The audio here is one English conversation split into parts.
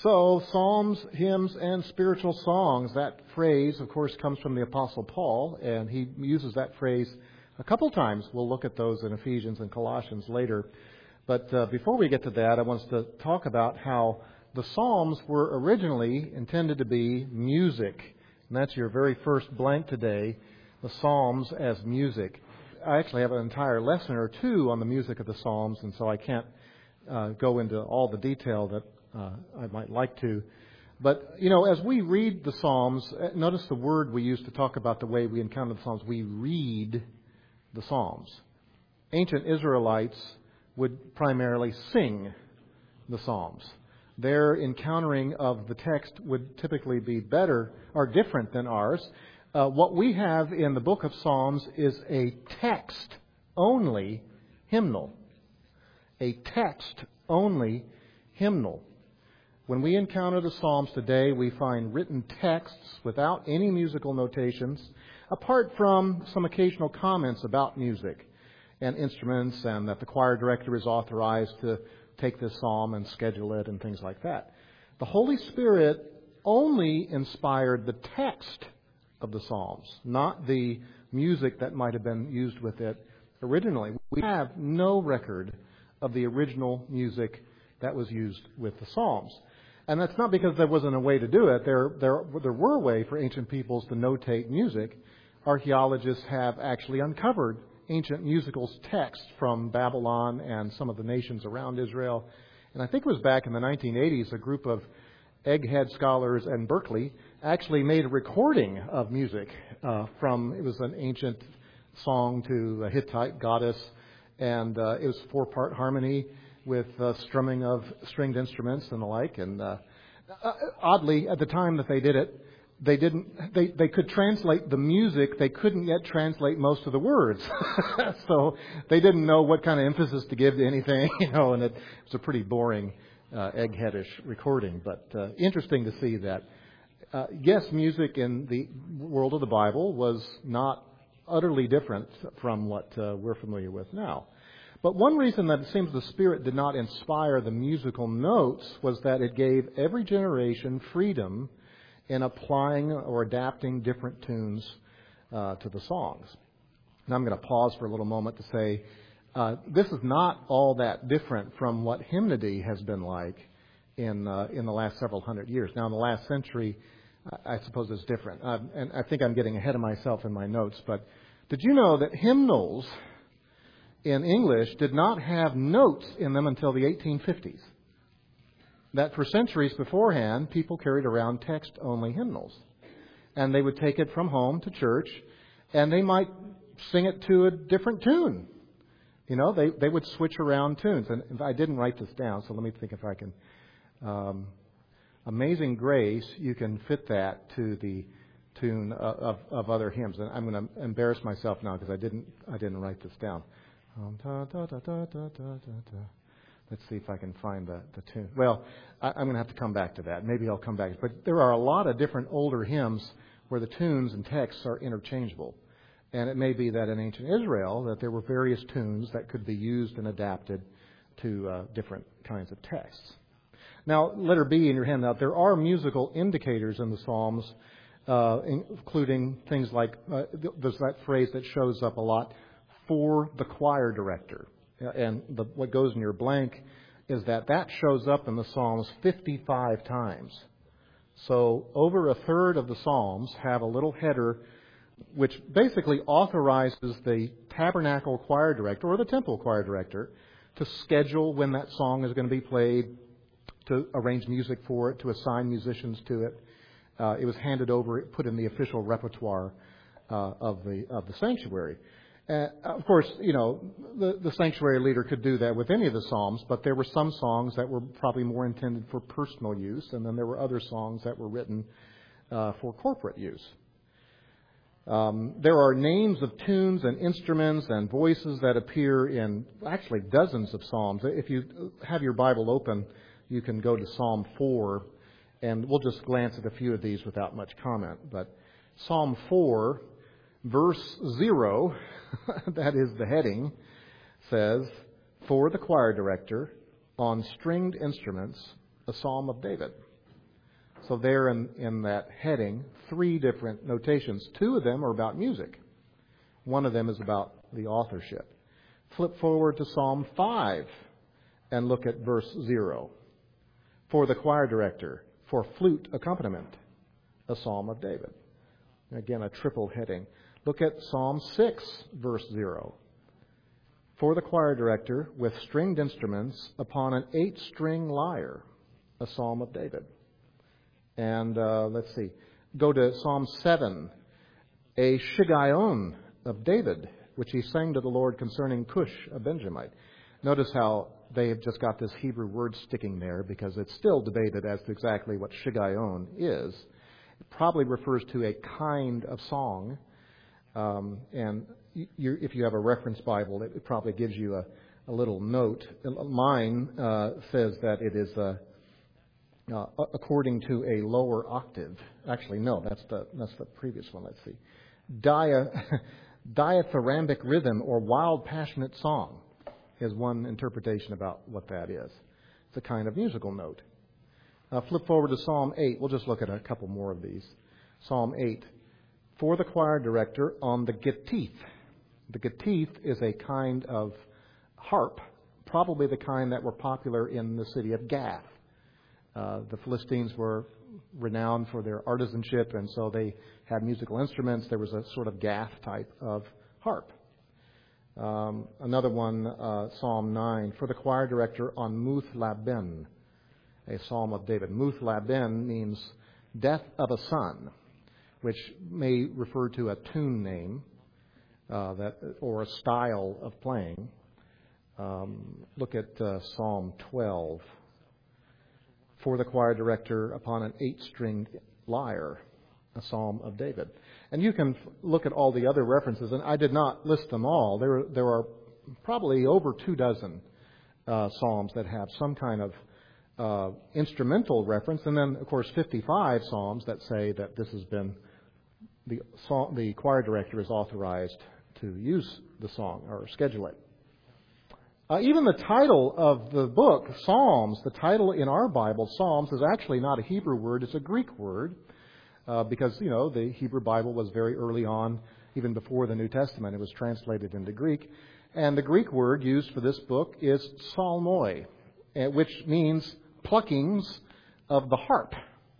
So, psalms, hymns, and spiritual songs, that phrase, of course, comes from the Apostle Paul, and he uses that phrase a couple times. We'll look at those in Ephesians and Colossians later. But before we get to that, I want us to talk about how the psalms were originally intended to be music. And that's your very first blank today, the psalms as music. I actually have an entire lesson or two on the music of the psalms, and so I can't go into all the detail that I might like to. But, as we read the Psalms, notice the word we use to talk about the way we encounter the Psalms. We read the Psalms. Ancient Israelites would primarily sing the Psalms. Their encountering of the text would typically be better or different than ours. What we have in the book of Psalms is a text-only hymnal. A text-only hymnal. When we encounter the Psalms today, we find written texts without any musical notations, apart from some occasional comments about music and instruments, and that the choir director is authorized to take this psalm and schedule it and things like that. The Holy Spirit only inspired the text of the Psalms, not the music that might have been used with it originally. We have no record of the original music that was used with the Psalms. And that's not because there wasn't a way to do it. There were a way for ancient peoples to notate music. Archaeologists have actually uncovered ancient musical texts from Babylon and some of the nations around Israel. And I think it was back in the 1980s, a group of egghead scholars in Berkeley actually made a recording of music it was an ancient song to a Hittite goddess, and it was 4-part harmony with strumming of stringed instruments and the like. And oddly, at the time that they did it, they could translate the music. They couldn't yet translate most of the words. So they didn't know what kind of emphasis to give to anything, and it was a pretty boring, eggheadish recording. But interesting to see that, yes, music in the world of the Bible was not utterly different from what we're familiar with now. But one reason that it seems the Spirit did not inspire the musical notes was that it gave every generation freedom in applying or adapting different tunes to the songs. Now I'm going to pause for a little moment to say this is not all that different from what hymnody has been like in the last several hundred years. Now in the last century, I suppose it's different. And I think I'm getting ahead of myself in my notes. But did you know that hymnals in English did not have notes in them until the 1850s? That for centuries beforehand, people carried around text-only hymnals. And they would take it from home to church, and they might sing it to a different tune. They would switch around tunes. And I didn't write this down, so let me think if I can. Amazing Grace, you can fit that to the tune of other hymns. And I'm going to embarrass myself now because I didn't write this down. Let's see if I can find the tune. Well, I'm going to have to come back to that. Maybe I'll come back. But there are a lot of different older hymns where the tunes and texts are interchangeable. And it may be that in ancient Israel that there were various tunes that could be used and adapted to different kinds of texts. Now, letter B in your handout, there are musical indicators in the Psalms, including things like, there's that phrase that shows up a lot, for the choir director. And what goes in your blank is that shows up in the Psalms 55 times. So over a third of the Psalms have a little header which basically authorizes the tabernacle choir director or the temple choir director to schedule when that song is going to be played, to arrange music for it, to assign musicians to it. It was handed over, put in the official repertoire of the sanctuary. Of course, the sanctuary leader could do that with any of the psalms, but there were some songs that were probably more intended for personal use, and then there were other songs that were written for corporate use. There are names of tunes and instruments and voices that appear in actually dozens of psalms. If you have your Bible open, you can go to Psalm 4, and we'll just glance at a few of these without much comment. But Psalm 4, verse 0, that is the heading, says, for the choir director, on stringed instruments, a psalm of David. So there in that heading, 3 different notations. 2 of them are about music. One of them is about the authorship. Flip forward to Psalm 5 and look at verse 0. For the choir director, for flute accompaniment, a psalm of David. Again, a triple heading. Look at Psalm 6, verse 0. For the choir director, with stringed instruments, upon an 8-string lyre, a psalm of David. And let's see. Go to Psalm 7, a Shiggaion of David, which he sang to the Lord concerning Cush, a Benjamite. Notice how they have just got this Hebrew word sticking there because it's still debated as to exactly what Shiggaion is. It probably refers to a kind of song. And if you have a reference Bible, it probably gives you a little note. Mine says that it is according to a lower octave. Actually, no, that's the previous one. Let's see. Diathyrambic rhythm or wild passionate song is one interpretation about what that is. It's a kind of musical note. Flip forward to Psalm 8. We'll just look at a couple more of these. Psalm 8. For the choir director on the Gittith. The Gittith is a kind of harp, probably the kind that were popular in the city of Gath. The Philistines were renowned for their artisanship, and so they had musical instruments. There was a sort of Gath type of harp. Another one, Psalm 9, for the choir director on Muth Laben, a psalm of David. Muth Laben means death of a son, which may refer to a tune name or a style of playing. Look at Psalm 12. For the choir director upon an 8-stringed lyre, a psalm of David. And you can look at all the other references, and I did not list them all. There are probably over 24 psalms that have some kind of instrumental reference, and then, of course, 55 psalms that say that this has been the choir director is authorized to use the song or schedule it. Even the title of the book, Psalms, the title in our Bible, Psalms, is actually not a Hebrew word, it's a Greek word, because, the Hebrew Bible was very early on, even before the New Testament, it was translated into Greek. And the Greek word used for this book is psalmoi, which means pluckings of the harp.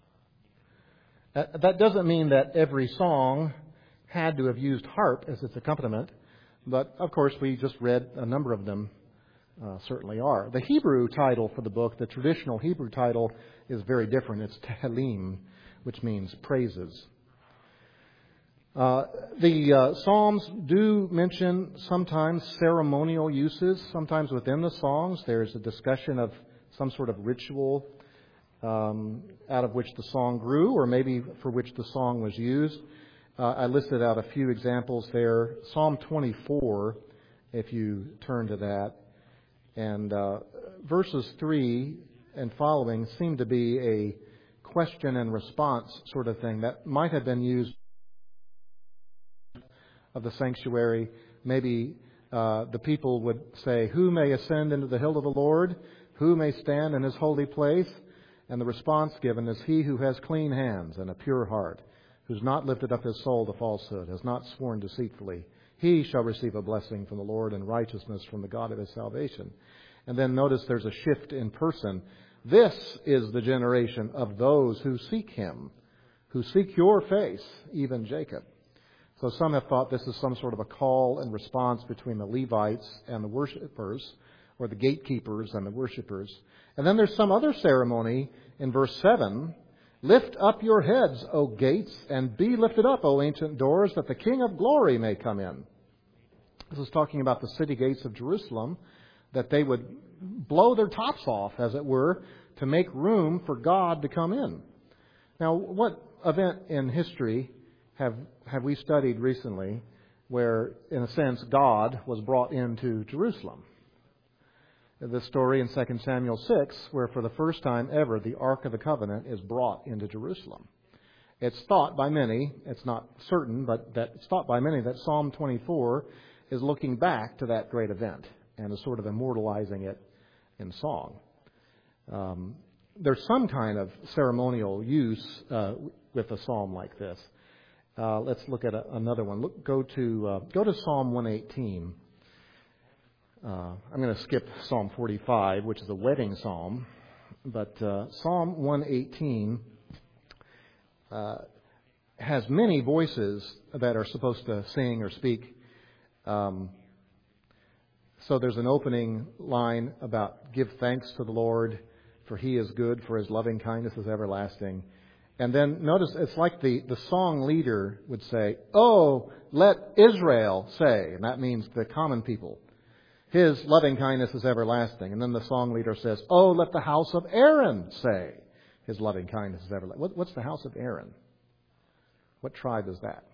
That doesn't mean that every song had to have used harp as its accompaniment, but, of course, we just read a number of them. Certainly are. The Hebrew title for the book, the traditional Hebrew title, is very different. It's Tehillim, which means praises. The Psalms do mention sometimes ceremonial uses. Sometimes within the songs there's a discussion of some sort of ritual out of which the song grew, or maybe for which the song was used. I listed out a few examples there. Psalm 24, if you turn to that. And verses 3 and following seem to be a question and response sort of thing that might have been used of the sanctuary. Maybe the people would say, who may ascend into the hill of the Lord? Who may stand in his holy place? And the response given is, he who has clean hands and a pure heart, who's not lifted up his soul to falsehood, has not sworn deceitfully. He shall receive a blessing from the Lord and righteousness from the God of his salvation. And then notice there's a shift in person. This is the generation of those who seek him, who seek your face, even Jacob. So some have thought this is some sort of a call and response between the Levites and the worshipers, or the gatekeepers and the worshipers. And then there's some other ceremony in verse 7. Lift up your heads, O gates, and be lifted up, O ancient doors, that the King of glory may come in. This is talking about the city gates of Jerusalem, that they would blow their tops off, as it were, to make room for God to come in. Now, what event in history have we studied recently where, in a sense, God was brought into Jerusalem? The story in 2 Samuel 6, where for the first time ever the Ark of the Covenant is brought into Jerusalem. It's thought by many, it's not certain, but that it's thought by many that Psalm 24 is looking back to that great event and is sort of immortalizing it in song. there's some kind of ceremonial use with a psalm like this. Let's look at another one. Go to Psalm 118. I'm going to skip Psalm 45, which is a wedding psalm, but Psalm 118 has many voices that are supposed to sing or speak. So there's an opening line about give thanks to the Lord, for He is good, for His loving kindness is everlasting. And then notice it's like the song leader would say, "Oh, let Israel say," and that means the common people. His loving kindness is everlasting. And then the song leader says, "Oh, let the house of Aaron say, His loving kindness is everlasting." What's the house of Aaron? What tribe is that?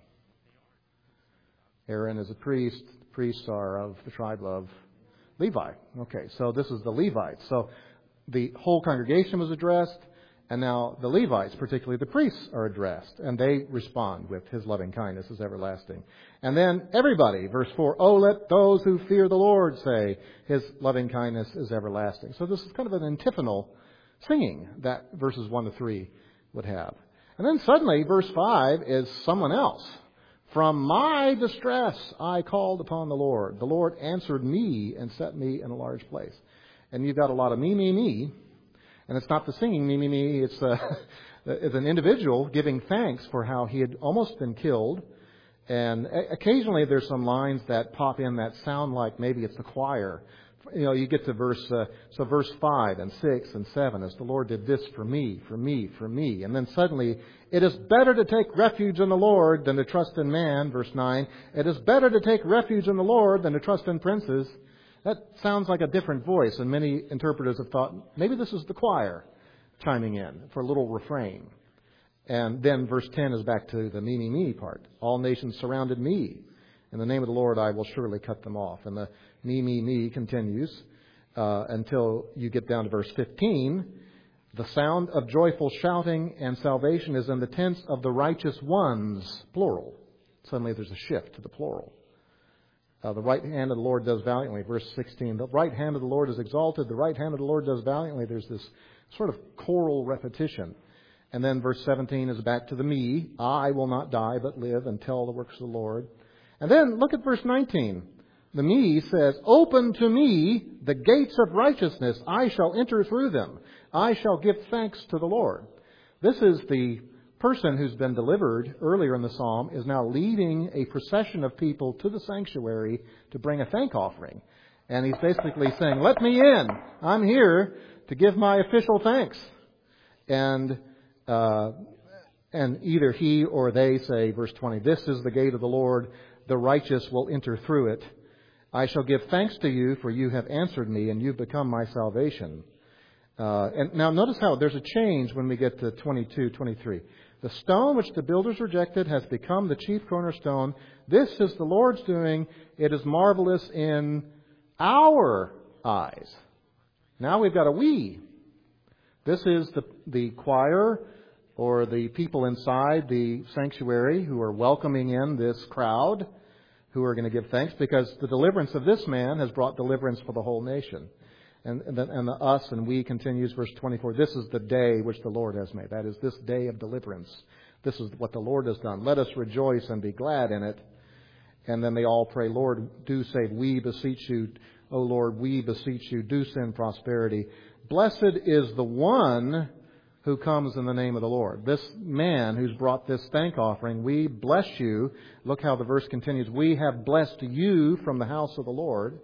Aaron is a priest. The priests are of the tribe of Levi. Okay, so this is the Levites. So the whole congregation was addressed, and now the Levites, particularly the priests, are addressed, and they respond with His loving kindness is everlasting. And then everybody, verse 4, "Oh, let those who fear the Lord say, His loving kindness is everlasting." So this is kind of an antiphonal singing that verses 1 to 3 would have. And then suddenly, verse 5 is someone else. "From my distress I called upon the Lord. The Lord answered me and set me in a large place." And you've got a lot of me, me, me. And it's not the singing me, me, me. It's an individual giving thanks for how he had almost been killed. And occasionally there's some lines that pop in that sound like maybe it's the choir. You know, you get to verse 5 and 6 and 7, as the Lord did this for me, for me, for me. And then suddenly, "It is better to take refuge in the Lord than to trust in man," verse 9. "It is better to take refuge in the Lord than to trust in princes." That sounds like a different voice, and many interpreters have thought maybe this is the choir chiming in for a little refrain. And then verse 10 is back to the me, me, me part. "All nations surrounded me. In the name of the Lord I will surely cut them off." And the me, me, me continues until you get down to verse 15. "The sound of joyful shouting and salvation is in the tents of the righteous ones," plural. Suddenly there's a shift to the plural. "The right hand of the Lord does valiantly." Verse 16, "The right hand of the Lord is exalted. The right hand of the Lord does valiantly." There's this sort of choral repetition. And then verse 17 is back to the me. "I will not die but live and tell the works of the Lord." And then look at verse 19. The me says, "Open to me the gates of righteousness. I shall enter through them. I shall give thanks to the Lord." This is the person who's been delivered earlier in the psalm is now leading a procession of people to the sanctuary to bring a thank offering. And he's basically saying, "Let me in. I'm here to give my official thanks." And either he or they say, verse 20, "This is the gate of the Lord. The righteous will enter through it. I shall give thanks to you, for you have answered me, and you've become my salvation." And now notice how there's a change when we get to 22, 23. "The stone which the builders rejected has become the chief cornerstone. This is the Lord's doing. It is marvelous in our eyes." Now we've got a we. This is the choir or the people inside the sanctuary who are welcoming in this crowd who are going to give thanks because the deliverance of this man has brought deliverance for the whole nation. And the us and we continues, verse 24. "This is the day which the Lord has made." That is this day of deliverance. This is what the Lord has done. "Let us rejoice and be glad in it." And then they all pray, "Lord, do save. We beseech you. O Lord, we beseech you. Do send prosperity. Blessed is the one who comes in the name of the Lord." This man who's brought this thank offering, we bless you. Look how the verse continues. "We have blessed you from the house of the Lord."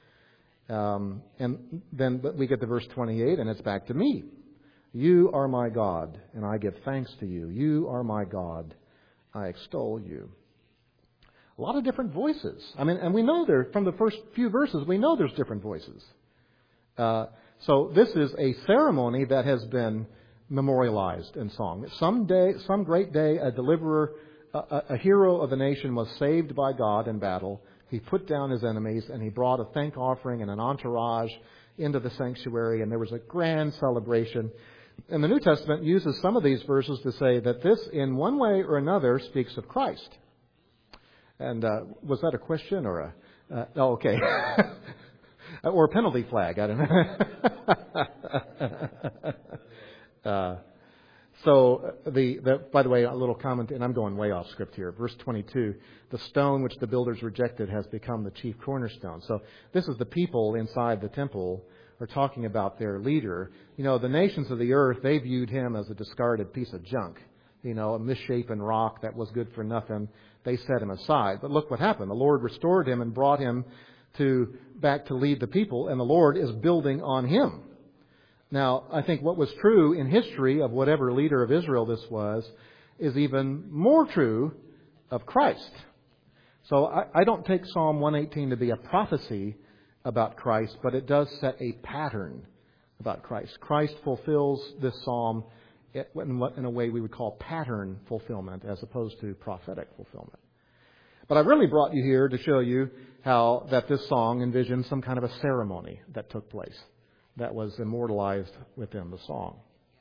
And then we get to verse 28, and it's back to me. "You are my God, and I give thanks to you. You are my God. I extol you." A lot of different voices. I mean, and we know there, from the first few verses, we know there's different voices. So this is a ceremony that has been memorialized in song. Some great day, a deliverer, a hero of the nation was saved by God in battle. He put down his enemies, and he brought a thank offering and an entourage into the sanctuary, and there was a grand celebration. And the New Testament uses some of these verses to say that this, in one way or another, speaks of Christ. And was that a question or a... oh, okay. Or a penalty flag, I don't know. By the way, a little comment, and I'm going way off script here. Verse 22, the stone which the builders rejected has become the chief cornerstone. So this is the people inside the temple are talking about their leader. The nations of the earth, they viewed him as a discarded piece of junk. A misshapen rock that was good for nothing. They set him aside. But look what happened. The Lord restored him and brought him back to lead the people, and the Lord is building on him. Now, I think what was true in history of whatever leader of Israel this was is even more true of Christ. So I don't take Psalm 118 to be a prophecy about Christ, but it does set a pattern about Christ. Christ fulfills this psalm in a way we would call pattern fulfillment as opposed to prophetic fulfillment. But I really brought you here to show you how that this song envisions some kind of a ceremony that took place that was immortalized within the song.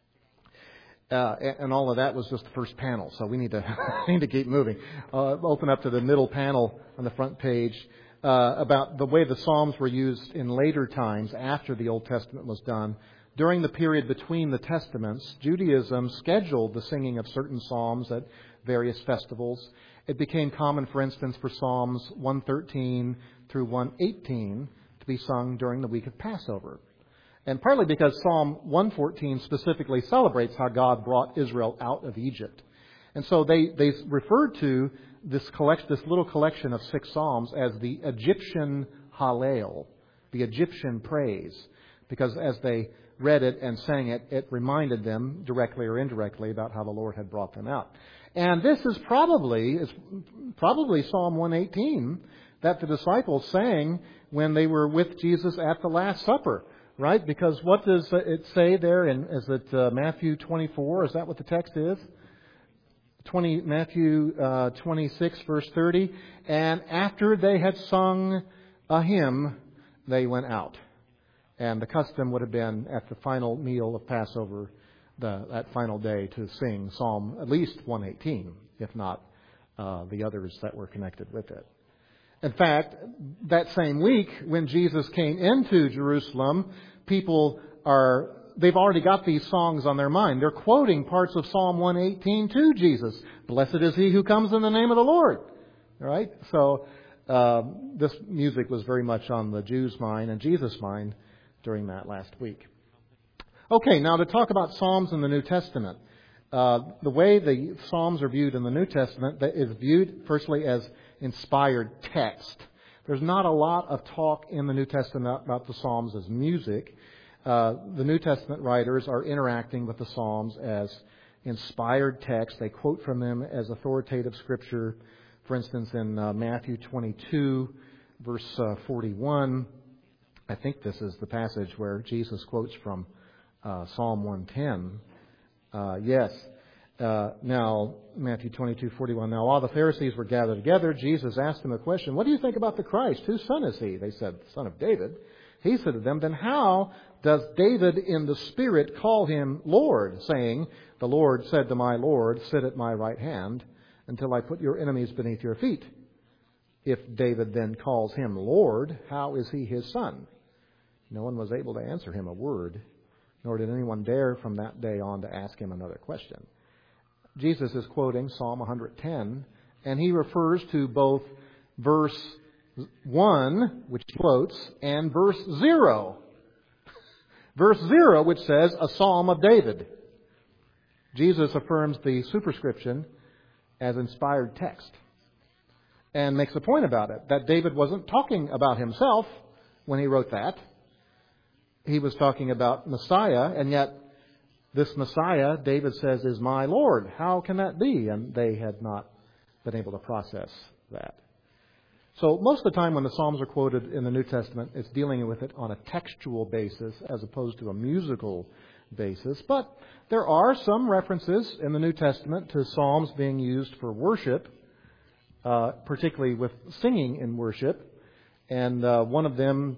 And all of that was just the first panel, so we need to keep moving. Open up to the middle panel on the front page about the way the Psalms were used in later times after the Old Testament was done. During the period between the Testaments, Judaism scheduled the singing of certain psalms at various festivals. It became common, for instance, for Psalms 113 through 118 to be sung during the week of Passover. And partly because Psalm 114 specifically celebrates how God brought Israel out of Egypt. And so they referred to this little collection of 6 psalms as the Egyptian Hallel, the Egyptian praise, because as they read it and sang it, it reminded them directly or indirectly about how the Lord had brought them out. And this is probably Psalm 118 that the disciples sang when they were with Jesus at the Last Supper, right? Because what does it say there? Is it Matthew 24? Is that what the text is? Matthew 26, verse 30. And after they had sung a hymn, they went out. And the custom would have been at the final meal of Passover, that final day, to sing Psalm at least 118, if not the others that were connected with it. In fact, that same week, when Jesus came into Jerusalem, they've already got these songs on their mind. They're quoting parts of Psalm 118 to Jesus. Blessed is he who comes in the name of the Lord. All right? So this music was very much on the Jews' mind and Jesus' mind during that last week. Okay, now to talk about Psalms in the New Testament. The way the Psalms are viewed in the New Testament is viewed firstly as inspired text. There's not a lot of talk in the New Testament about the Psalms as music. The New Testament writers are interacting with the Psalms as inspired text. They quote from them as authoritative scripture. For instance, in Matthew 22, verse 41, I think this is the passage where Jesus quotes from Psalm 110. Yes. Now, Matthew 22:41. Now, while the Pharisees were gathered together, Jesus asked them a question. What do you think about the Christ? Whose son is he? They said, son of David. He said to them, then how does David in the Spirit call him Lord, saying, the Lord said to my Lord, sit at my right hand until I put your enemies beneath your feet. If David then calls him Lord, how is he his son? No one was able to answer him a word, nor did anyone dare from that day on to ask him another question. Jesus is quoting Psalm 110, and he refers to both verse 1, which he quotes, and verse 0. Verse 0, which says, a psalm of David. Jesus affirms the superscription as inspired text and makes a point about it, that David wasn't talking about himself when he wrote that. He was talking about Messiah, and yet this Messiah, David says, is my Lord. How can that be? And they had not been able to process that. So most of the time when the Psalms are quoted in the New Testament, it's dealing with it on a textual basis as opposed to a musical basis. But there are some references in the New Testament to Psalms being used for worship, particularly with singing in worship. And one of them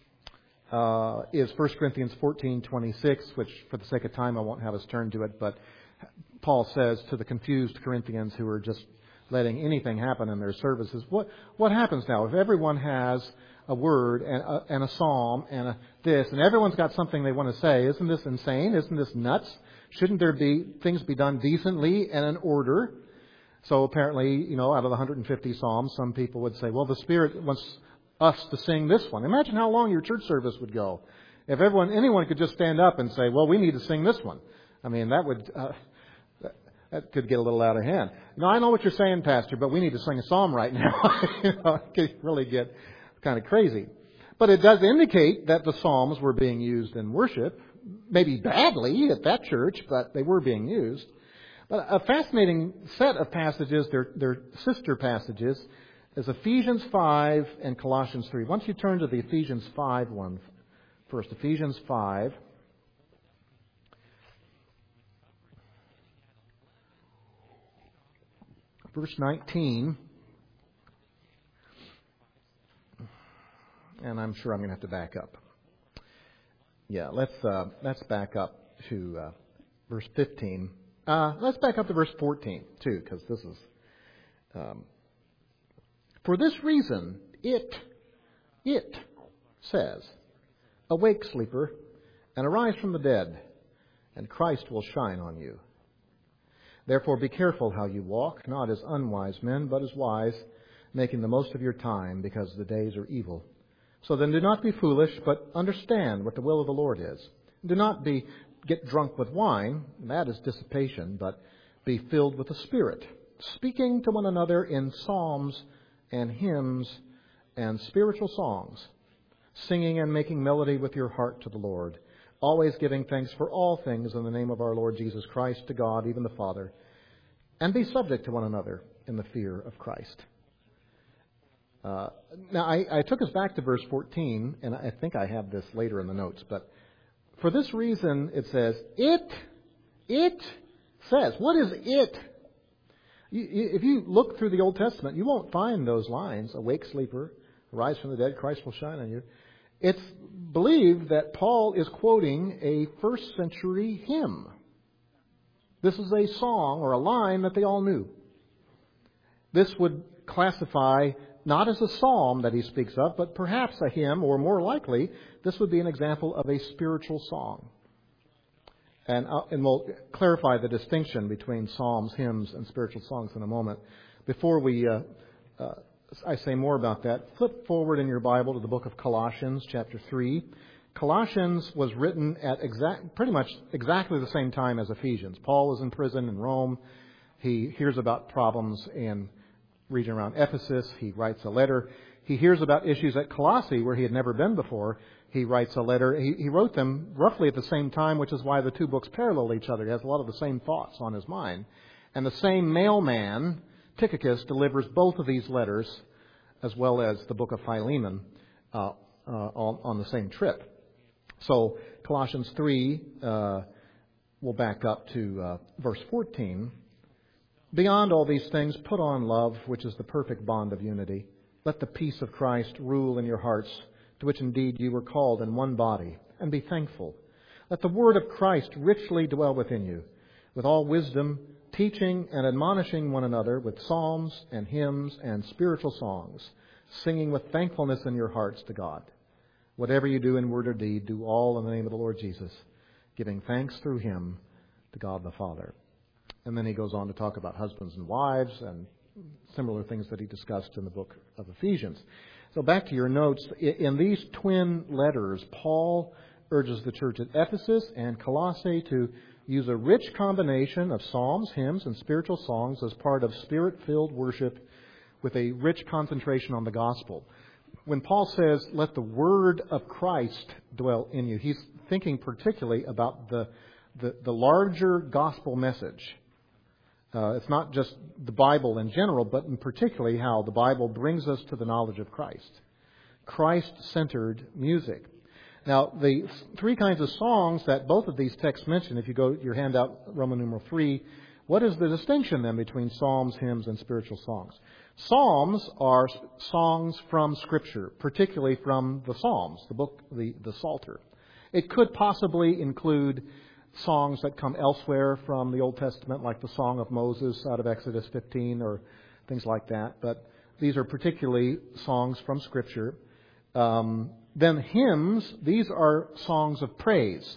is 1 Corinthians 14:26, which for the sake of time I won't have us turn to it, but Paul says to the confused Corinthians who are just letting anything happen in their services, what happens now if everyone has a word and a psalm and this, and everyone's got something they want to say? Isn't this insane? Isn't this nuts? Shouldn't there be things be done decently and in order? So apparently, out of the 150 Psalms, some people would say, well, the Spirit wants us to sing this one. Imagine how long your church service would go if anyone could just stand up and say, well, we need to sing this one. I mean, that could get a little out of hand. I know what you're saying, Pastor, but we need to sing a psalm right now. It could really get kind of crazy. But it does indicate that the Psalms were being used in worship, maybe badly at that church, but they were being used. But a fascinating set of passages, their sister passages, is Ephesians 5 and Colossians 3. Once you turn to the Ephesians 5 one first, Ephesians 5. Verse 19. And I'm sure I'm going to have to back up. Yeah, let's back up to verse 15. Let's back up to verse 14 too, because this is. For this reason, it says, awake, sleeper, and arise from the dead, and Christ will shine on you. Therefore be careful how you walk, not as unwise men, but as wise, making the most of your time, because the days are evil. So then do not be foolish, but understand what the will of the Lord is. Do not get drunk with wine, that is dissipation, but be filled with the Spirit, speaking to one another in psalms and hymns and spiritual songs, singing and making melody with your heart to the Lord, always giving thanks for all things in the name of our Lord Jesus Christ to God, even the Father, and be subject to one another in the fear of Christ. Now, I took us back to verse 14, and I think I have this later in the notes, but for this reason it says, it says. What is it? If you look through the Old Testament, you won't find those lines, awake, sleeper, rise from the dead, Christ will shine on you. It's believed that Paul is quoting a first century hymn. This is a song or a line that they all knew. This would classify not as a psalm that he speaks of, but perhaps a hymn, or more likely, this would be an example of a spiritual song. And we'll clarify the distinction between psalms, hymns, and spiritual songs in a moment. Before I say more about that, flip forward in your Bible to the book of Colossians, chapter 3. Colossians was written at pretty much exactly the same time as Ephesians. Paul was in prison in Rome. He hears about problems in region around Ephesus. He writes a letter. He hears about issues at Colossae where he had never been before. He writes a letter. He wrote them roughly at the same time, which is why the two books parallel each other. He has a lot of the same thoughts on his mind. And the same mailman, Tychicus, delivers both of these letters, as well as the book of Philemon, on the same trip. So Colossians 3, we'll back up to verse 14. Beyond all these things, put on love, which is the perfect bond of unity. Let the peace of Christ rule in your hearts, to which indeed you were called in one body, and be thankful. Let the word of Christ richly dwell within you, with all wisdom, teaching and admonishing one another with psalms and hymns and spiritual songs, singing with thankfulness in your hearts to God. Whatever you do in word or deed, do all in the name of the Lord Jesus, giving thanks through him to God the Father. And then he goes on to talk about husbands and wives and similar things that he discussed in the book of Ephesians. So back to your notes. In these twin letters, Paul urges the church at Ephesus and Colossae to use a rich combination of psalms, hymns, and spiritual songs as part of spirit-filled worship with a rich concentration on the gospel. When Paul says, let the word of Christ dwell in you, he's thinking particularly about the larger gospel message. It's not just the Bible in general, but in particularly how the Bible brings us to the knowledge of Christ. Christ-centered music. Now, the three kinds of songs that both of these texts mention, if you go to your handout, Roman numeral 3, what is the distinction then between psalms, hymns, and spiritual songs? Psalms are songs from Scripture, particularly from the Psalms, the book, the Psalter. It could possibly include songs that come elsewhere from the Old Testament, like the Song of Moses out of Exodus 15 or things like that. But these are particularly songs from Scripture. Then hymns, these are songs of praise.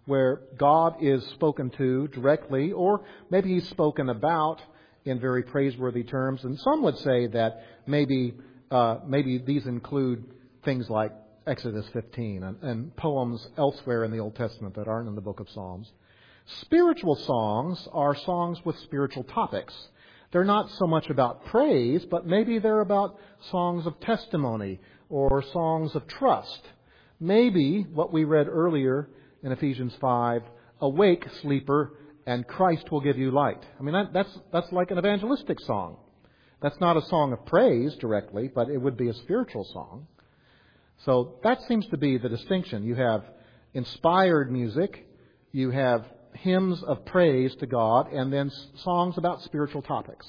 where God is spoken to directly, or maybe He's spoken about in very praiseworthy terms. And some would say that maybe these include things like Exodus 15 and poems elsewhere in the Old Testament that aren't in the book of Psalms. Spiritual songs are songs with spiritual topics. They're not so much about praise, but maybe they're about songs of testimony or songs of trust. Maybe what we read earlier in Ephesians 5, awake, sleeper, and Christ will give you light. I mean, that's like an evangelistic song. That's not a song of praise directly, but it would be a spiritual song. So that seems to be the distinction. You have inspired music, you have hymns of praise to God, and then songs about spiritual topics.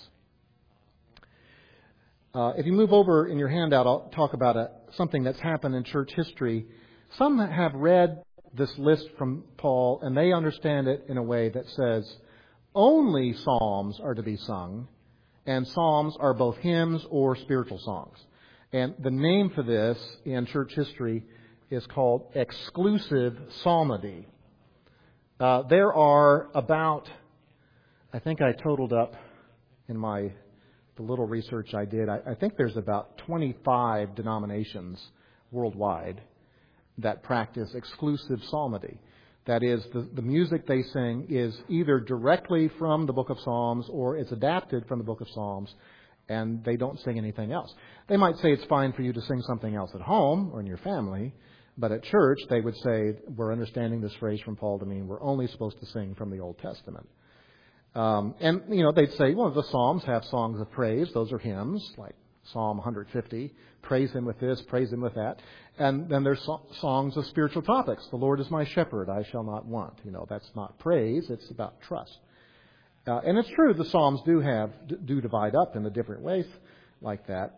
If you move over in your handout, I'll talk about something that's happened in church history. Some have read this list from Paul, and they understand it in a way that says only psalms are to be sung, and psalms are both hymns or spiritual songs. And the name for this in church history is called exclusive psalmody. There are about, I think I totaled up in the little research I did, I think there's about 25 denominations worldwide that practice exclusive psalmody. That is, the music they sing is either directly from the book of Psalms or it's adapted from the book of Psalms, and they don't sing anything else. They might say it's fine for you to sing something else at home or in your family, but at church they would say, we're understanding this phrase from Paul to mean we're only supposed to sing from the Old Testament. And they'd say, well, the Psalms have songs of praise. Those are hymns, like Psalm 150. Praise Him with this, praise Him with that. And then there's songs of spiritual topics. The Lord is my shepherd, I shall not want. That's not praise, it's about trust. And it's true, the Psalms do divide up in the different ways like that.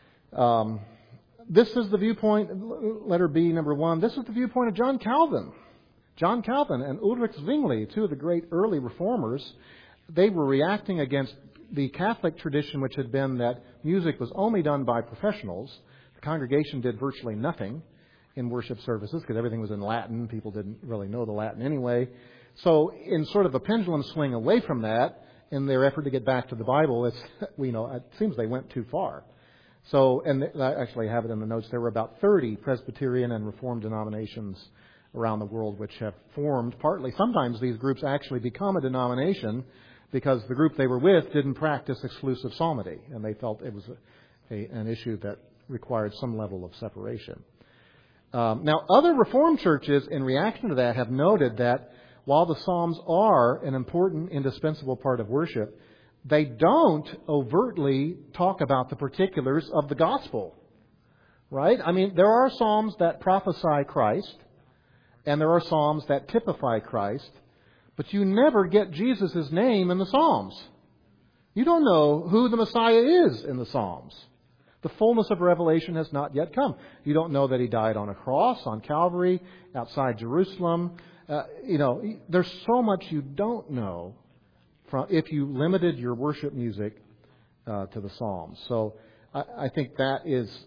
This is the viewpoint, letter B, number 1. This is the viewpoint of John Calvin. John Calvin and Ulrich Zwingli, two of the great early reformers, they were reacting against the Catholic tradition, which had been that music was only done by professionals. The congregation did virtually nothing in worship services because everything was in Latin. People didn't really know the Latin anyway. So in sort of a pendulum swing away from that, in their effort to get back to the Bible, it seems they went too far. So, and I actually have it in the notes, there were about 30 Presbyterian and Reformed denominations around the world which have formed partly. Sometimes these groups actually become a denomination because the group they were with didn't practice exclusive psalmody, and they felt it was an issue that required some level of separation. Now, other Reformed churches, in reaction to that, have noted that while the Psalms are an important, indispensable part of worship, they don't overtly talk about the particulars of the gospel. Right? I mean, there are Psalms that prophesy Christ, and there are Psalms that typify Christ, but you never get Jesus' name in the Psalms. You don't know who the Messiah is in the Psalms. The fullness of revelation has not yet come. You don't know that He died on a cross, on Calvary, outside Jerusalem. There's so much you don't know if you limited your worship music to the Psalms. So I think that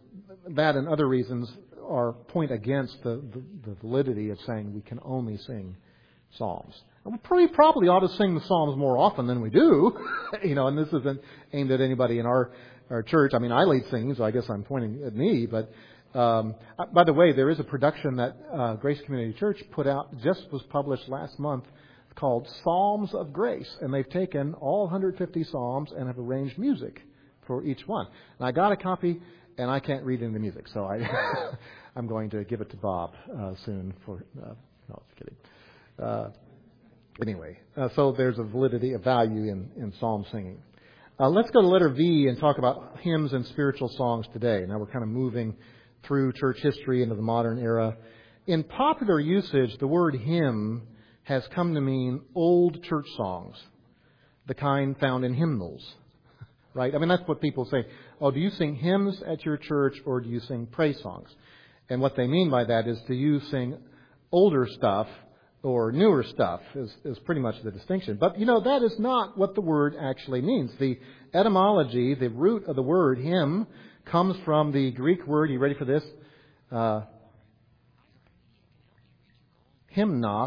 and other reasons point against the validity of saying we can only sing Psalms. And we probably ought to sing the Psalms more often than we do. And this isn't aimed at anybody in our church. I mean, I lead singing, so I guess I'm pointing at me. But by the way, there is a production that Grace Community Church put out, just was published last month, called Psalms of Grace. And they've taken all 150 Psalms and have arranged music for each one. And I got a copy, and I can't read any of the music, so I'm going to give it to Bob soon. No, just kidding. Anyway, so there's a validity, a value in psalm singing. Let's go to letter V and talk about hymns and spiritual songs today. Now we're kind of moving through church history into the modern era. In popular usage, the word hymn has come to mean old church songs, the kind found in hymnals. Right? I mean, that's what people say. Oh, do you sing hymns at your church or do you sing praise songs? And what they mean by that is, do you sing older stuff or newer stuff is pretty much the distinction. But, that is not what the word actually means. The etymology, the root of the word hymn, comes from the Greek word, you ready for this? hymnos.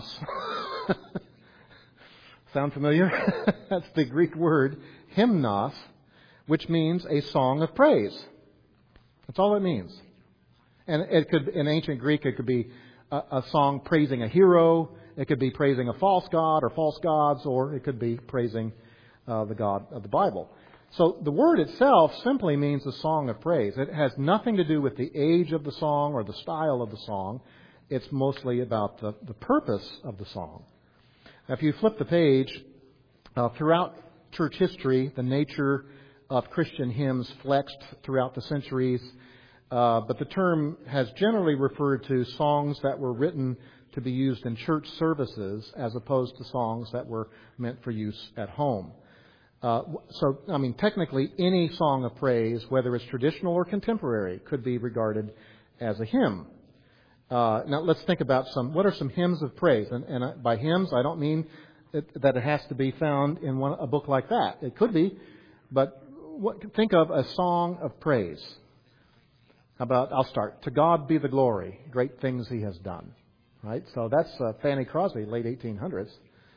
Sound familiar? That's the Greek word, hymnos, which means a song of praise. That's all it means. And it could, in ancient Greek, it could be a song praising a hero. It could be praising a false god or false gods, or it could be praising the God of the Bible. So the word itself simply means a song of praise. It has nothing to do with the age of the song or the style of the song. It's mostly about the purpose of the song. Now, if you flip the page, throughout church history, the nature of Christian hymns flexed throughout the centuries, but the term has generally referred to songs that were written to be used in church services as opposed to songs that were meant for use at home. Technically, any song of praise, whether it's traditional or contemporary, could be regarded as a hymn. Now, let's think about what are some hymns of praise? And by hymns, I don't mean that it has to be found in a book like that. It could be, but think of a song of praise. I'll start. To God be the glory, great things He has done. Right? So that's Fanny Crosby, late 1800s.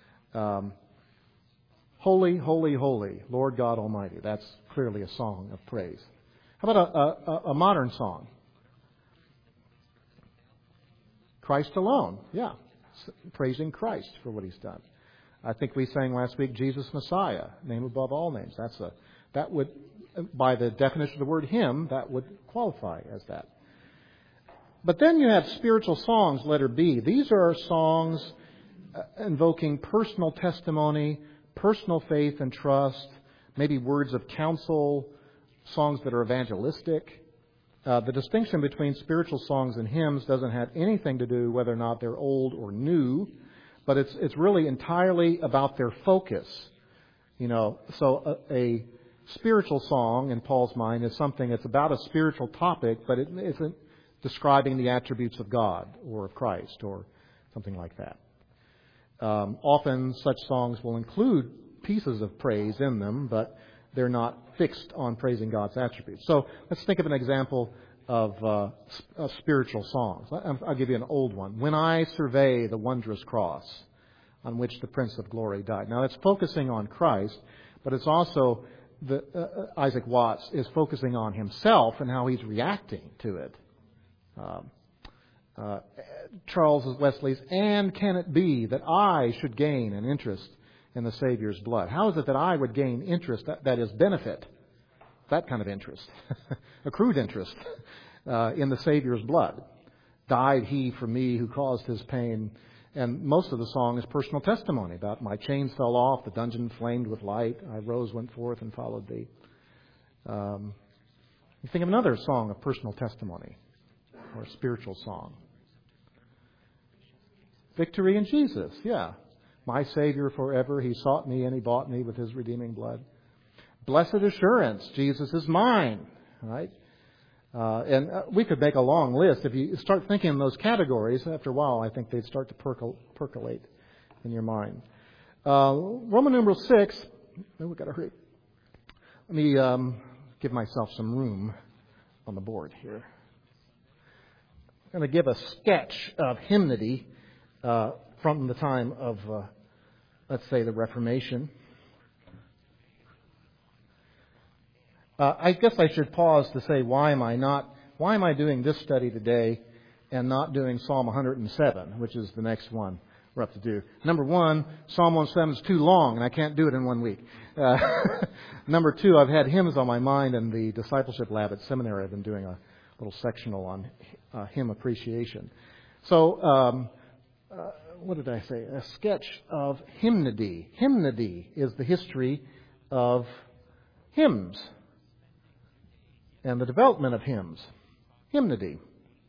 Holy, holy, holy, Lord God Almighty. That's clearly a song of praise. How about a modern song? Christ alone. Yeah. Praising Christ for what He's done. I think we sang last week, Jesus Messiah, name above all names. That would, by the definition of the word hymn, that would qualify as that. But then you have spiritual songs, letter B. These are songs invoking personal testimony, personal faith and trust, maybe words of counsel, songs that are evangelistic. The distinction between spiritual songs and hymns doesn't have anything to do whether or not they're old or new, but it's really entirely about their focus. So a spiritual song, in Paul's mind, is something that's about a spiritual topic, but it isn't describing the attributes of God or of Christ or something like that. Often such songs will include pieces of praise in them, but they're not fixed on praising God's attributes. So let's think of an example of spiritual songs. I'll give you an old one. When I survey the wondrous cross on which the Prince of Glory died. Now it's focusing on Christ, but it's also Isaac Watts is focusing on himself and how he's reacting to it. Charles Wesley's, and can it be that I should gain an interest in the Savior's blood? How is it that I would gain interest, that is benefit, that kind of interest, accrued interest in the Savior's blood? Died He for me who caused His pain. And most of the song is personal testimony about my chains fell off, the dungeon flamed with light, I rose, went forth, and followed Thee. You think of another song of personal testimony or a spiritual song. Victory in Jesus, yeah. My Savior forever, He sought me and He bought me with His redeeming blood. Blessed assurance, Jesus is mine, right? And we could make a long list. If you start thinking in those categories, after a while, I think they'd start to percolate in your mind. Roman numeral 6, we've got to hurry. Let me give myself some room on the board here. I'm going to give a sketch of hymnody from the time of, let's say, the Reformation. I guess I should pause to say, why am I doing this study today and not doing Psalm 107, which is the next one we're up to do? Number one, Psalm 107 is too long, and I can't do it in 1 week. Number two, I've had hymns on my mind in the discipleship lab at seminary. I've been doing a little sectional on hymn appreciation. So, what did I say? A sketch of hymnody. Hymnody is the history of hymns and the development of hymns. Hymnody.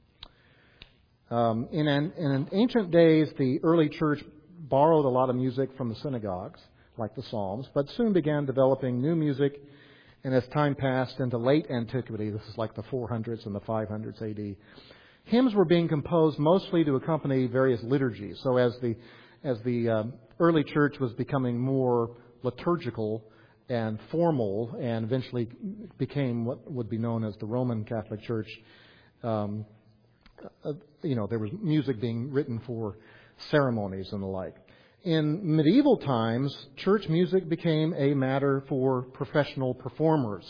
In ancient days, the early church borrowed a lot of music from the synagogues, like the Psalms, but soon began developing new music. And as time passed into late antiquity, this is like the 400s and the 500s AD, hymns were being composed mostly to accompany various liturgies. So as the early church was becoming more liturgical and formal, and eventually became what would be known as the Roman Catholic Church, there was music being written for ceremonies and the like. In medieval times, church music became a matter for professional performers.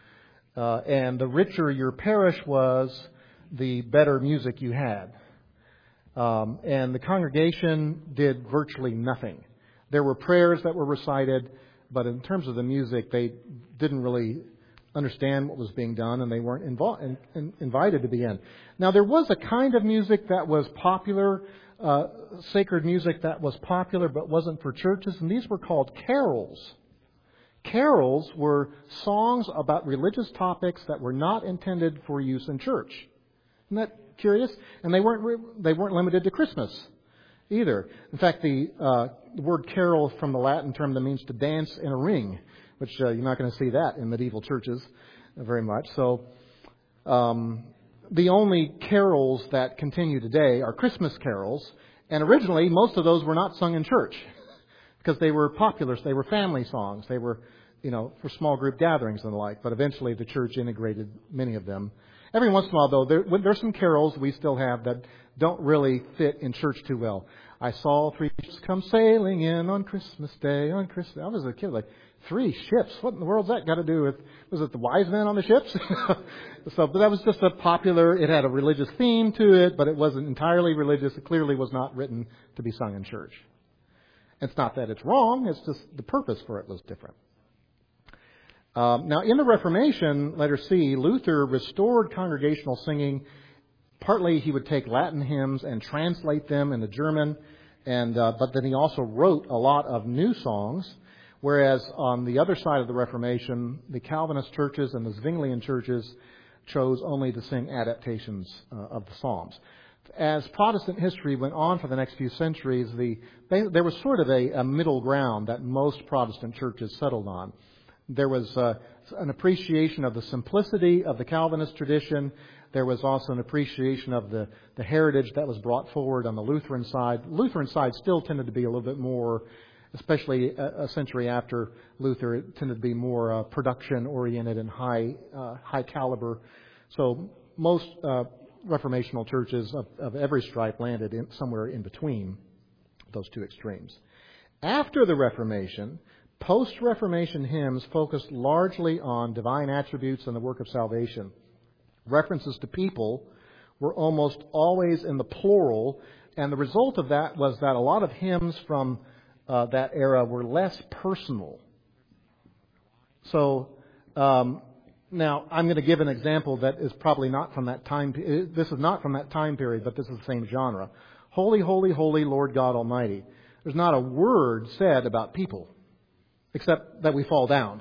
And the richer your parish was, the better music you had. And the congregation did virtually nothing. There were prayers that were recited, but in terms of the music, they didn't really understand what was being done, and they weren't invited to be in. Now, there was a kind of music that was popular, sacred music that was popular but wasn't for churches, and these were called carols. Carols were songs about religious topics that were not intended for use in church. Isn't that curious? And they weren't limited to Christmas either. In fact, the word carol from the Latin term that means to dance in a ring, which you're not going to see that in medieval churches very much. So the only carols that continue today are Christmas carols, and originally most of those were not sung in church because they were popular. They were family songs. They were, for small group gatherings and the like. But eventually the church integrated many of them. Every once in a while, though, there's some carols we still have that don't really fit in church too well. I saw 3 ships come sailing in on Christmas Day. I was a kid, like, 3 ships? What in the world's that got to do with? Was it the wise men on the ships? But that was just a popular. It had a religious theme to it, but it wasn't entirely religious. It clearly was not written to be sung in church. It's not that it's wrong. It's just the purpose for it was different. Now, in the Reformation, letter C, Luther restored congregational singing. Partly, he would take Latin hymns and translate them into German, but then he also wrote a lot of new songs. Whereas on the other side of the Reformation, the Calvinist churches and the Zwinglian churches chose only to sing adaptations of the Psalms. As Protestant history went on for the next few centuries, there was sort of a middle ground that most Protestant churches settled on. There was an appreciation of the simplicity of the Calvinist tradition. There was also an appreciation of the heritage that was brought forward on the Lutheran side. The Lutheran side still tended to be a little bit more, especially a century after Luther, it tended to be more production-oriented and high caliber. So most reformational churches of every stripe landed somewhere in between those two extremes. After the Reformation, post-Reformation hymns focused largely on divine attributes and the work of salvation. References to people were almost always in the plural, and the result of that was that a lot of hymns from that era were less personal. So now I'm going to give an example that is probably not from that time. This is not from that time period, but this is the same genre. Holy, holy, holy, Lord God Almighty. There's not a word said about people, except that we fall down,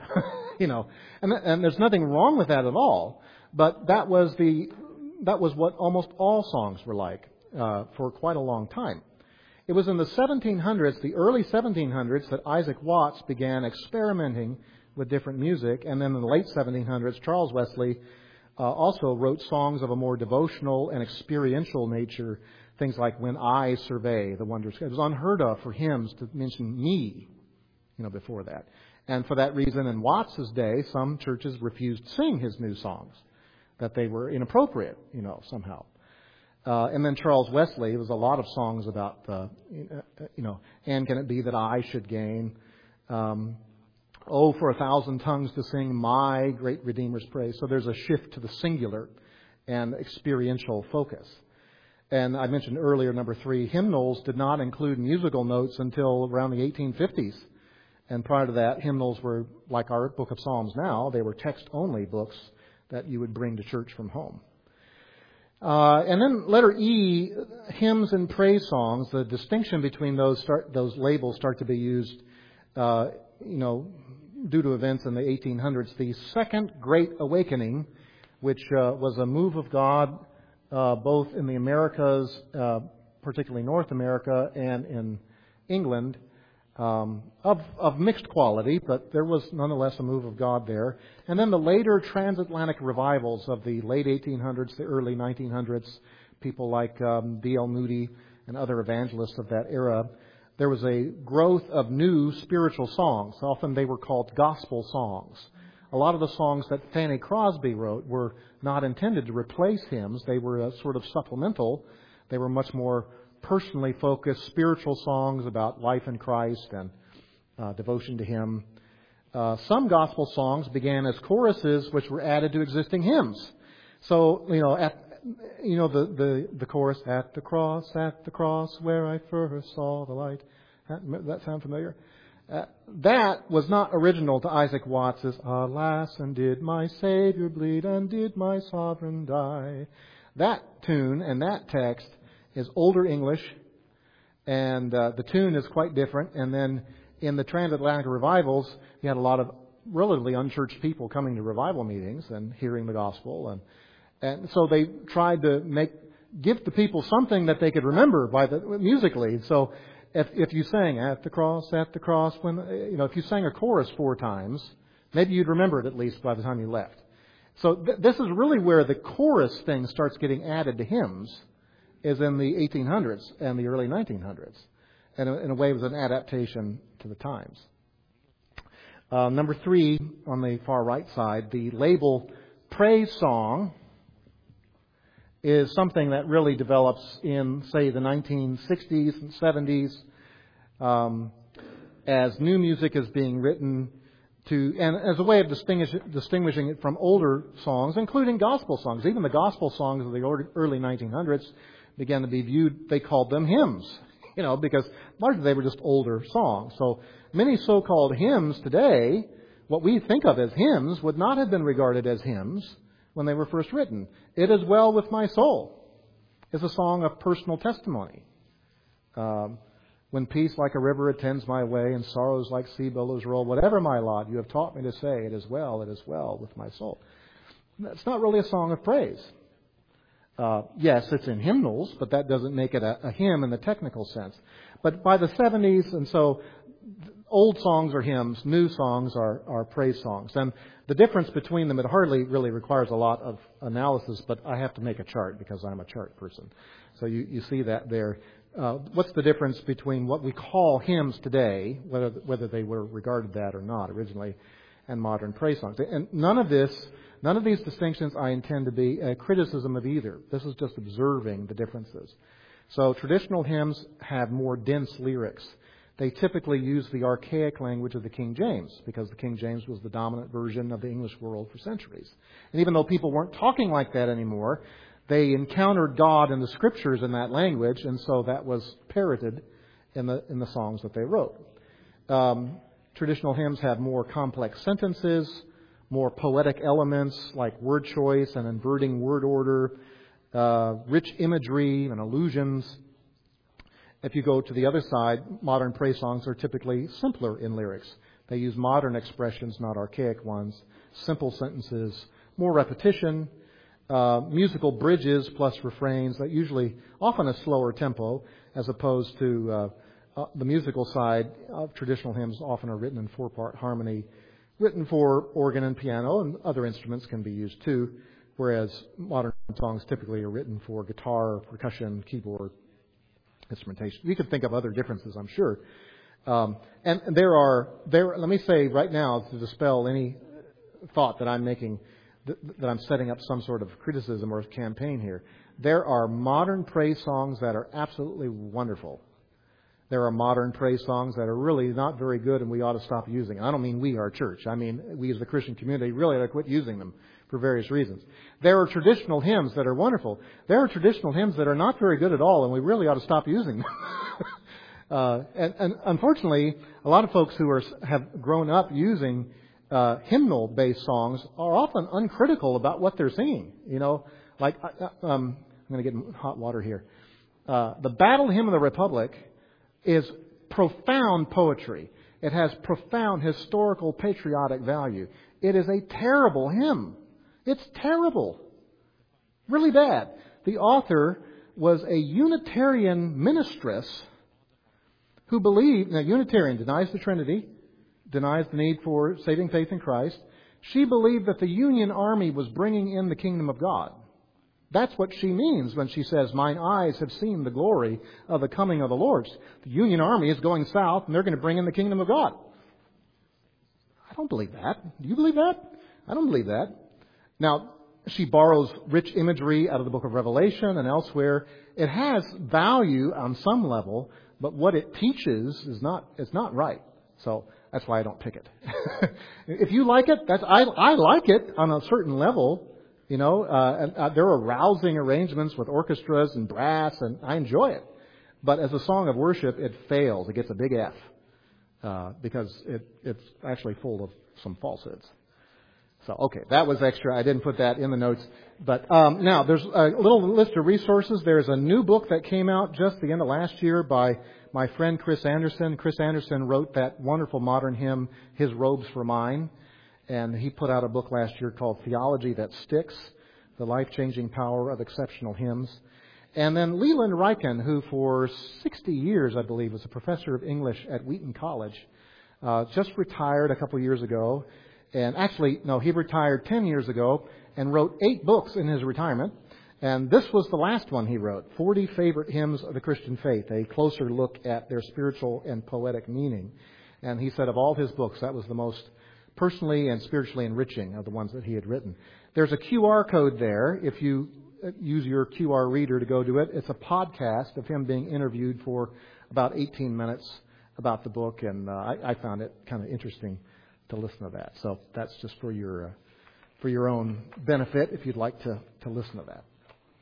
and there's nothing wrong with that at all. But that was what almost all songs were like for quite a long time. It was in the 1700s, the early 1700s, that Isaac Watts began experimenting with different music, and then in the late 1700s, Charles Wesley also wrote songs of a more devotional and experiential nature. Things like "When I Survey the Wondrous." It was unheard of for hymns to mention me, before that. And for that reason, in Watts's day, some churches refused to sing his new songs, that they were inappropriate, somehow. And then Charles Wesley, there was a lot of songs about, and can it be that I should gain? Oh, for 1,000 tongues to sing my great Redeemer's praise. So there's a shift to the singular and experiential focus. And I mentioned earlier, number 3, hymnals did not include musical notes until around the 1850s. And prior to that, hymnals were like our Book of Psalms now. They were text-only books that you would bring to church from home. And then letter E, hymns and praise songs. The distinction between those labels start to be used, due to events in the 1800s. The Second Great Awakening, which was a move of God both in the Americas, particularly North America, and in England, of mixed quality, but there was nonetheless a move of God there. And then the later transatlantic revivals of the late 1800s, the early 1900s, people like D.L. Moody and other evangelists of that era, there was a growth of new spiritual songs. Often they were called gospel songs. A lot of the songs that Fanny Crosby wrote were not intended to replace hymns. They were sort of supplemental. They were much more personally focused spiritual songs about life in Christ and devotion to Him. Some gospel songs began as choruses which were added to existing hymns. So, the chorus, at the cross, where I first saw the light. That sound familiar? That was not original to Isaac Watts' Alas, and did my Savior bleed, and did my Sovereign die. That tune and that text is older English, and the tune is quite different. And then in the transatlantic revivals, you had a lot of relatively unchurched people coming to revival meetings and hearing the gospel. And so they tried to give the people something that they could remember musically. So if you sang at the cross, when, if you sang a chorus 4 times, maybe you'd remember it at least by the time you left. So this is really where the chorus thing starts getting added to hymns, is in the 1800s and the early 1900s. And in a way, it was an adaptation to the times. Number 3, on the far right side, the label praise song is something that really develops in, say, the 1960s and 70s, as new music is being written and as a way of distinguishing it from older songs, including gospel songs. Even the gospel songs of the early 1900s began to be viewed, they called them hymns. Because largely they were just older songs. So many so-called hymns today, what we think of as hymns, would not have been regarded as hymns when they were first written. It Is Well With My Soul is a song of personal testimony. When peace like a river attends my way, and sorrows like sea billows roll, whatever my lot, you have taught me to say, it is well with my soul. That's not really a song of praise. Yes, it's in hymnals, but that doesn't make it a hymn in the technical sense. But by the 70s, and so old songs are hymns, new songs are praise songs. And the difference between them, it hardly really requires a lot of analysis, but I have to make a chart because I'm a chart person. So you see that there. What's the difference between what we call hymns today, whether they were regarded that or not originally, and modern praise songs? And none of these distinctions I intend to be a criticism of either. This is just observing the differences. So traditional hymns have more dense lyrics. They typically use the archaic language of the King James, because the King James was the dominant version of the English world for centuries. And even though people weren't talking like that anymore, they encountered God in the Scriptures in that language, and so that was parroted in the songs that they wrote. Traditional hymns have more complex sentences, more poetic elements like word choice and inverting word order, rich imagery and allusions. If you go to the other side, modern praise songs are typically simpler in lyrics. They use modern expressions, not archaic ones, simple sentences, more repetition, musical bridges plus refrains, that usually often a slower tempo, as opposed to the musical side of traditional hymns often are written in 4-part harmony, written for organ and piano, and other instruments can be used too, whereas modern songs typically are written for guitar, percussion, keyboard, instrumentation. We could think of other differences, I'm sure. And let me say right now, to dispel any thought that I'm making, that I'm setting up some sort of criticism or campaign here. There are modern praise songs that are absolutely wonderful. There are modern praise songs that are really not very good and we ought to stop using. I don't mean we, our church. I mean we as the Christian community really ought to quit using them for various reasons. There are traditional hymns that are wonderful. There are traditional hymns that are not very good at all, and we really ought to stop using them. And unfortunately, a lot of folks who have grown up using hymnal-based songs are often uncritical about what they're singing. Like I'm going to get in hot water here. The Battle Hymn of the Republic is profound poetry. It has profound historical patriotic value. It is a terrible hymn. It's terrible. Really bad. The author was a Unitarian ministress who believed, now Unitarian denies the Trinity, denies the need for saving faith in Christ. She believed that the Union Army was bringing in the kingdom of God. That's what she means when she says, mine eyes have seen the glory of the coming of the Lord. The Union Army is going south and they're going to bring in the kingdom of God. I don't believe that. Do you believe that? I don't believe that. Now, She borrows rich imagery out of the book of Revelation and elsewhere. It has value on some level, but what it teaches is not right. So that's why I don't pick it. If you like it, I like it on a certain level. You know, there are rousing arrangements with orchestras and brass, and I enjoy it. But as a song of worship, it fails. It gets a big F because it's actually full of some falsehoods. So, okay, that was extra. I didn't put that in the notes. But now, there's a little list of resources. There's a new book that came out just the end of last year by my friend Chris Anderson. Chris Anderson wrote that wonderful modern hymn, His Robes for Mine. And he put out a book last year called Theology That Sticks, The Life-Changing Power of Exceptional Hymns. And then Leland Ryken, who for 60 years, I believe, was a professor of English at Wheaton College, just retired a couple years ago. And actually, no, he retired 10 years ago and wrote 8 books in his retirement. And this was the last one he wrote, 40 Favorite Hymns of the Christian Faith, a closer look at their spiritual and poetic meaning. And he said of all his books, that was the most personally and spiritually enriching of the ones that he had written. There's a QR code there. If you use your QR reader to go to it, it's a podcast of him being interviewed for about 18 minutes about the book. And I found it kind of interesting to listen to that. So that's just for your own benefit if you'd like to listen to that.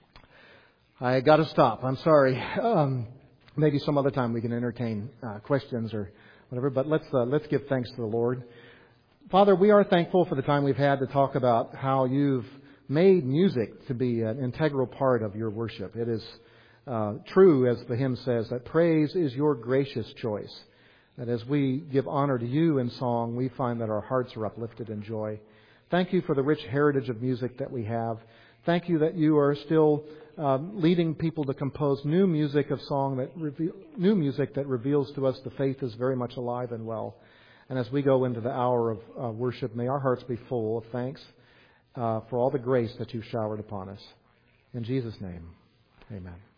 I got to stop. I'm sorry. Maybe some other time we can entertain questions or whatever. But let's give thanks to the Lord. Father, we are thankful for the time we've had to talk about how you've made music to be an integral part of your worship. It is true, as the hymn says, that praise is your gracious choice. That as we give honor to you in song, we find that our hearts are uplifted in joy. Thank you for the rich heritage of music that we have. Thank you that you are still leading people to compose new music of song new music that reveals to us the faith is very much alive and well. And as we go into the hour of worship, may our hearts be full of thanks for all the grace that you've showered upon us. In Jesus' name, amen.